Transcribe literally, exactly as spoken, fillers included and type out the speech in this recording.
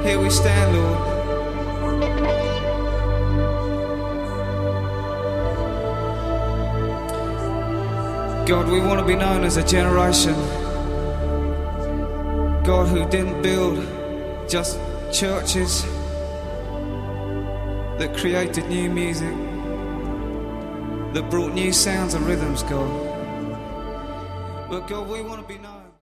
here we stand, Lord. God, we want to be known as a generation, God, who didn't build just churches that created new music, that brought new sounds and rhythms, God. But God, we want to be known